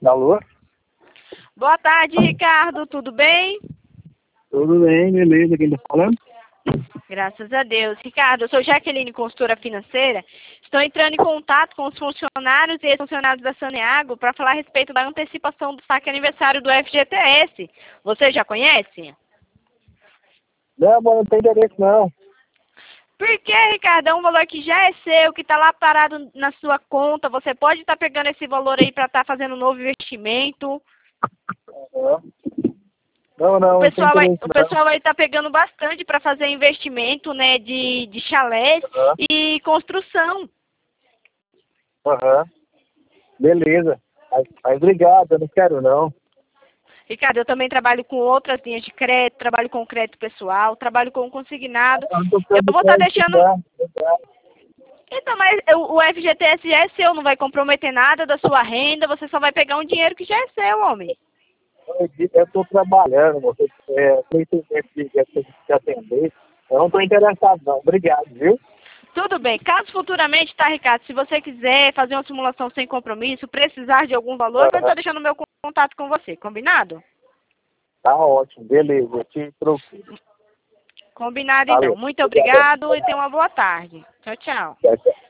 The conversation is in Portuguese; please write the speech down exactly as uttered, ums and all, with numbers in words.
Alô? Boa tarde, Ricardo. Tudo bem? Tudo bem, beleza. Quem tá falando? Graças a Deus. Ricardo, eu sou Jaqueline, consultora financeira. Estou entrando em contato com os funcionários e ex-funcionários da Saneago para falar a respeito da antecipação do saque aniversário do F G T S. Você já conhece? Não, mas não tem interesse não. Por que, Ricardo? É um valor que já é seu, que está lá parado na sua conta. Você pode estar pegando esse valor aí para estar fazendo um novo investimento. Uhum. Não, não, O não tem pessoal, vai, interesse o não. pessoal aí tá pegando bastante para fazer investimento, né, de, de chalés Uhum. e construção. Uhum. Beleza. Mas, mas obrigado, eu não quero não. Ricardo, eu também trabalho com outras linhas de crédito, trabalho com crédito pessoal, trabalho com consignado. Eu não tô Eu precisando de vou estar crédito deixando... não. Obrigado. Então, mas eu- o F G T S já é seu, não vai comprometer nada da sua renda, você só vai pegar um dinheiro que já é seu, homem. Eu estou trabalhando, você é, tem tempo de, de, de atender. Eu não estou interessado não. Obrigado, viu? Tudo bem. Caso futuramente, tá, Ricardo, se você quiser fazer uma simulação sem compromisso, precisar de algum valor, eu vou Uhum. estar deixando o meu contato com você. Combinado? Tá ótimo, beleza. Eu te procuro. Combinado, então. Valeu. Muito Obrigadão. obrigado e tenha uma boa tarde. Tchau, tchau. Tchau, tchau.